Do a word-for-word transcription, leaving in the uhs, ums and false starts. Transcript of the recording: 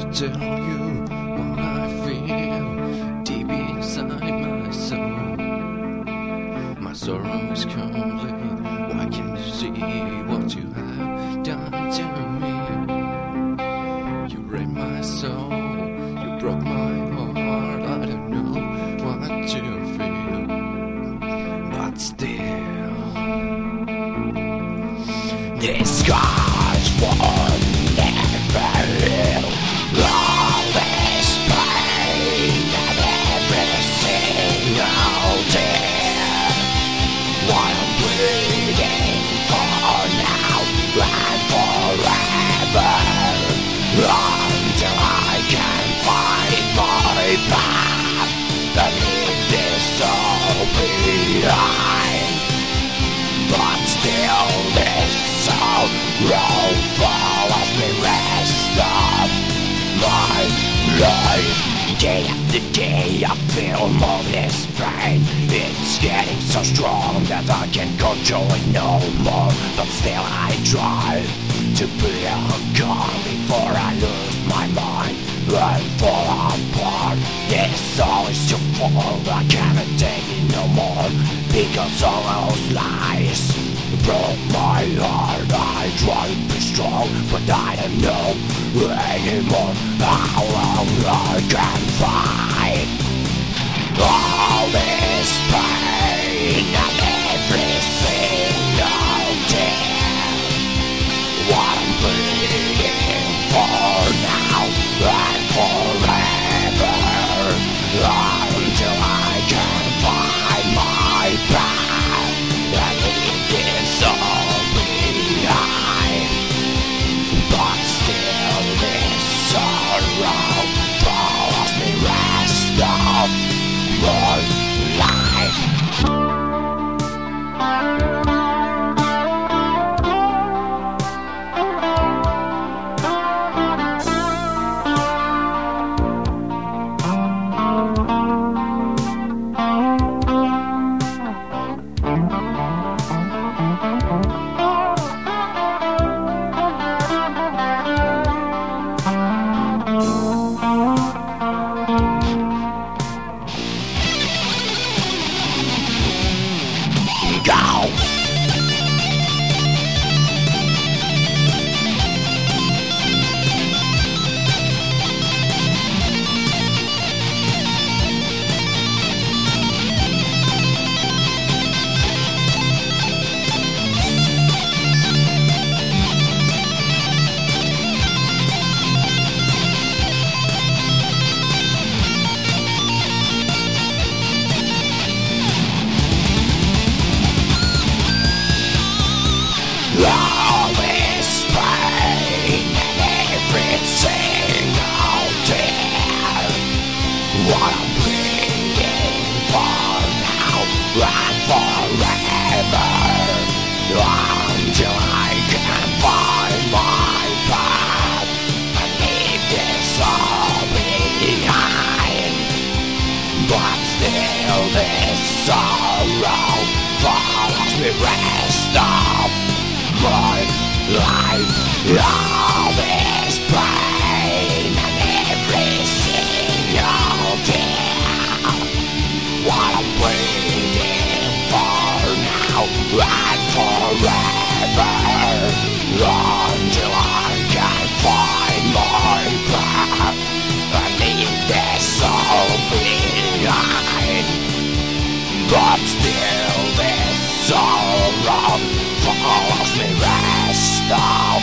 tell you what I feel deep inside my soul. My sorrow is complete. Why can't you see what you have done to me? You raped my soul, you broke my heart. I don't know what to feel, but still this scars won't never heal. All this pain and every single tear, what I'm bleeding for now and forever, until I can find my path and leave this all behind. But still this sorrow follows me rest of my life. Day after day I feel more this pain. It's getting so strong that I can't control it no more. But still I try to be calm before I lose my mind and fall apart. This all is your fault, I cannot take it no more, because all those lies broke my heart. I try to be strong, but I don't know anymore how long I can fight. All this pain and every single tear, what I'm bleeding for now and forever, until I can find my path and leave this all behind. But still this sorrow follows me rest of my life. Go! All this pain and every single tear, what I'm bleeding for now and forever, until I can find my path and leave this all behind. But still this sorrow follows me rest of my life. All this pain and every single tear, what I'm waiting for now and forever, until I can find my path and leave this all behind. But still this sorrow follows me rest of